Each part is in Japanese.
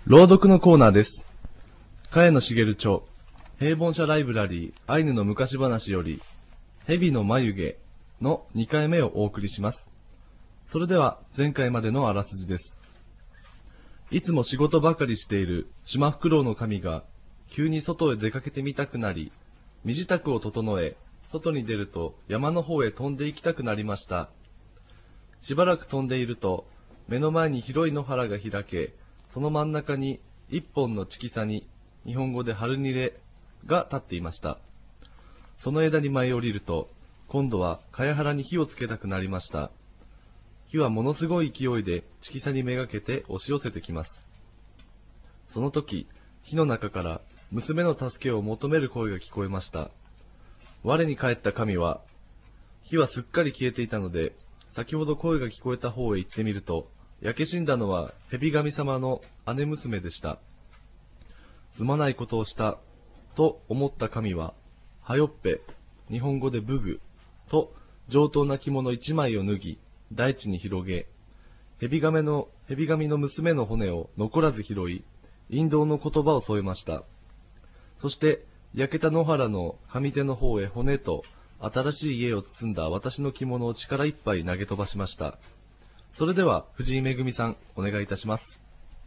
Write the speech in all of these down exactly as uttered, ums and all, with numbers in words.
朗読のコーナーです。茅野茂著、平凡社ライブラリーアイヌの昔話より、蛇の眉毛のにかいめをお送りします。それでは前回までのあらすじです。いつも仕事ばかりしているシマフクロウの神が、急に外へ出かけてみたくなり、身支度を整え、外に出ると山の方へ飛んで行きたくなりました。しばらく飛んでいると、目の前に広い野原が開け、その真ん中に一本のチキサニ、日本語でハルニレが立っていました。その枝に舞い降りると、今度は茅原に火をつけたくなりました。火はものすごい勢いでチキサニめがけて押し寄せてきます。その時、火の中から娘の助けを求める声が聞こえました。我に返った神は、火はすっかり消えていたので、先ほど声が聞こえた方へ行ってみると、焼け死んだのは蛇神様の姉娘でした。すまないことをしたと思った神は、はよっぺ、日本語でブグと上等な着物一枚を脱ぎ、大地に広げ、蛇神の蛇神の娘の骨を残らず拾い、引導の言葉を添えました。そして焼けた野原の上手の方へ骨と新しい家を包んだ私の着物を力いっぱい投げ飛ばしました。それでは藤井めぐみさん、お願いいたします。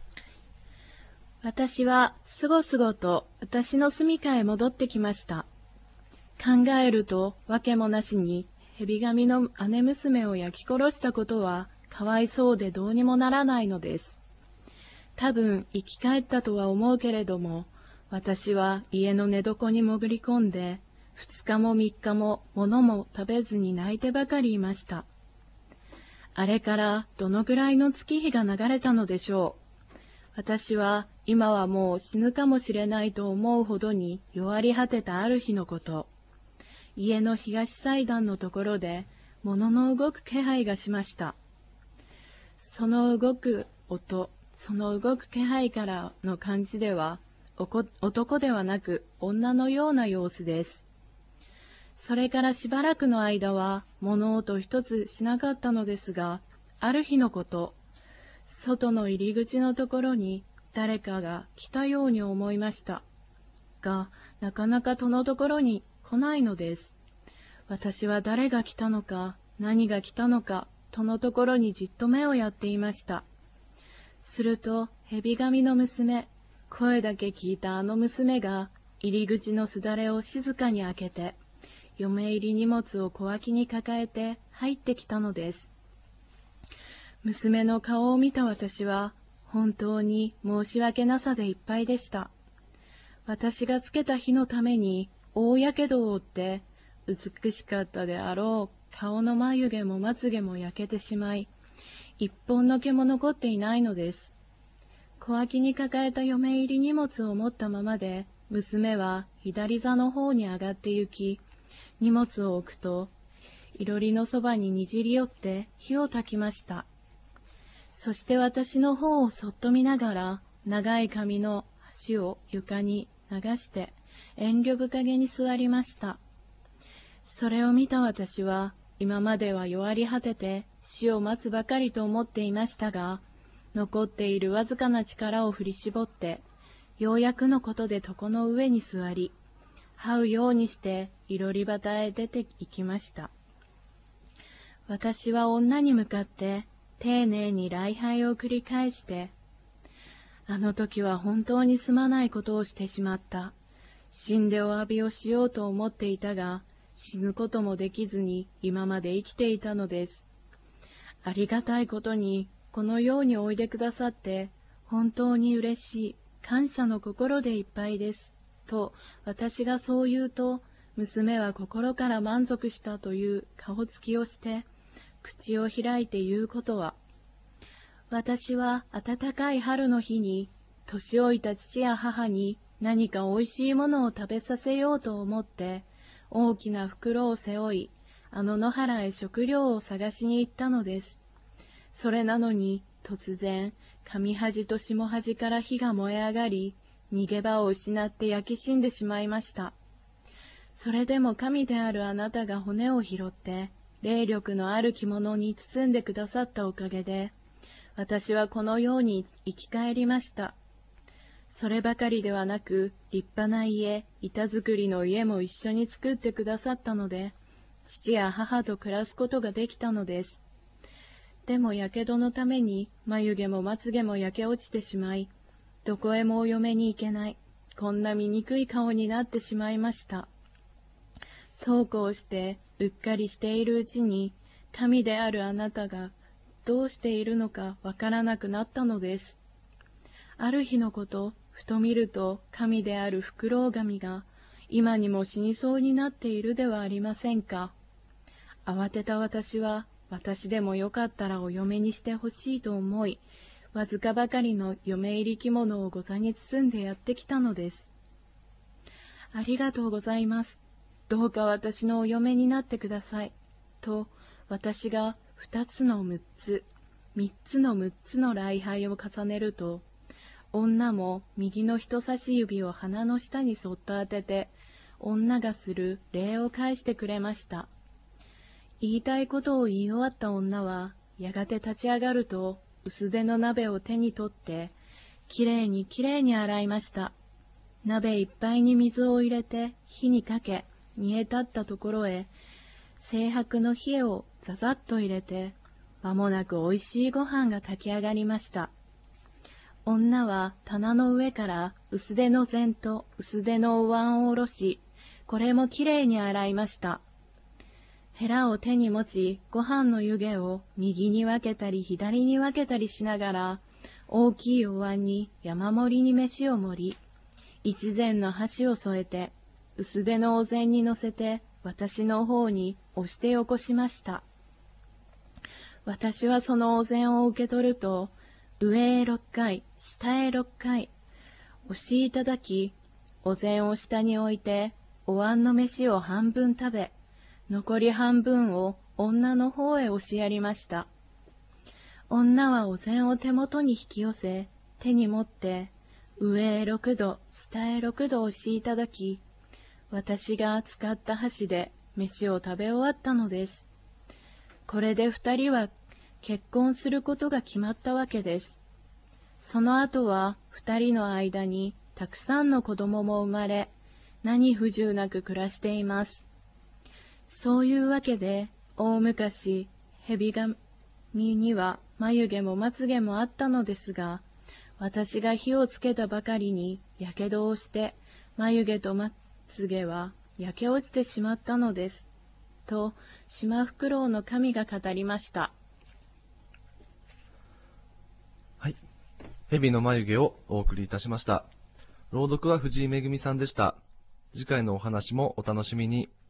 私はすごすごと私の住処へ戻ってきました。考えると訳もなしに蛇神の姉娘を焼き殺したことはかわいそうでどうにもならないのです。多分生き返ったとは思うけれども、私は家の寝床に潜り込んで二日も三日も物も食べずに泣いてばかりいました。あれからどのくらいの月日が流れたのでしょう。私は今はもう死ぬかもしれないと思うほどに弱り果てたある日のこと、家の東祭壇のところで物の動く気配がしました。その動く音、その動く気配からの感じでは、男ではなく女のような様子です。それからしばらくの間は物音一つしなかったのですが、ある日のこと、外の入り口のところに誰かが来たように思いました。が、なかなか戸のところに来ないのです。私は誰が来たのか、何が来たのか、戸のところにじっと目をやっていました。すると、蛇神の娘、声だけ聞いたあの娘が、入り口のすだれを静かに開けて、嫁入り荷物を小脇に抱えて入ってきたのです。娘の顔を見た私は、本当に申し訳なさでいっぱいでした。私がつけた火のために大やけどを負って、美しかったであろう顔の眉毛もまつげも焼けてしまい、一本の毛も残っていないのです。小脇に抱えた嫁入り荷物を持ったままで、娘は左座の方に上がって行き、荷物を置くと、いろりのそばににじり寄って火を焚きました。そして私の方をそっと見ながら、長い髪の端を床に流して、遠慮深げに座りました。それを見た私は、今までは弱り果てて死を待つばかりと思っていましたが、残っているわずかな力を振り絞って、ようやくのことで床の上に座り、這うようにしていろり端へ出て行きました。私は女に向かって丁寧に礼拝を繰り返して、あの時は本当にすまないことをしてしまった。死んでお詫びをしようと思っていたが、死ぬこともできずに今まで生きていたのです。ありがたいことにこのようにおいでくださって本当に嬉しい、感謝の心でいっぱいです。と私がそう言うと、娘は心から満足したという顔つきをして、口を開いて言うことは、私は暖かい春の日に、年老いた父や母に何かおいしいものを食べさせようと思って、大きな袋を背負い、あの野原へ食料を探しに行ったのです。それなのに、突然、上端と下端から火が燃え上がり、逃げ場を失って焼き死んでしまいました。それでも神であるあなたが骨を拾って、霊力のある着物に包んでくださったおかげで、私はこのように生き返りました。 そればかりではなく、立派な家、板作りの家も一緒に作ってくださったので、父や母と暮らすことができたのです。でもやけどのために眉毛もまつげも焼け落ちてしまい、どこへもお嫁に行けない、こんな醜い顔になってしまいました。そうこうしてうっかりしているうちに、神であるあなたがどうしているのかわからなくなったのです。ある日のこと、ふと見ると神であるフクロウ神が今にも死にそうになっているではありませんか。慌てた私は、私でもよかったらお嫁にしてほしいと思い、わずかばかりの嫁入り着物をござに包んでやってきたのです。ありがとうございます。どうか私のお嫁になってください。と、私が二つの六つ、三つの六つの礼拝を重ねると、女も右の人差し指を鼻の下にそっと当てて、女がする礼を返してくれました。言いたいことを言い終わった女は、やがて立ち上がると、薄手の鍋を手に取って、きれいにきれいに洗いました。鍋いっぱいに水を入れて、火にかけ、煮え立ったところへ、清白の冷えをざざっと入れて、まもなくおいしいご飯が炊き上がりました。女は棚の上から薄手の膳と薄手のお椀を下ろし、これもきれいに洗いました。ヘラを手に持ち、ご飯の湯気を右に分けたり左に分けたりしながら、大きいお椀に山盛りに飯を盛り、一膳の箸を添えて、薄手のお膳に乗せて、私の方に押してよこしました。私はそのお膳を受け取ると、上へ六回、下へ六回、押しいただき、お膳を下に置いて、お椀の飯を半分食べ、残り半分を女の方へ押しやりました。女はお膳を手元に引き寄せ、手に持って、上へ六度、下へ六度押しいただき、私が使った箸で飯を食べ終わったのです。これで二人は結婚することが決まったわけです。その後は二人の間にたくさんの子供も生まれ、何不自由なく暮らしています。そういうわけで、大昔、蛇神には眉毛もまつげもあったのですが、私が火をつけたばかりにやけどをして、眉毛とまつげは焼け落ちてしまったのです。と、シマフクロウの神が語りました。 はい。蛇の眉毛をお送りいたしました。朗読は藤井めぐみさんでした。次回のお話もお楽しみに。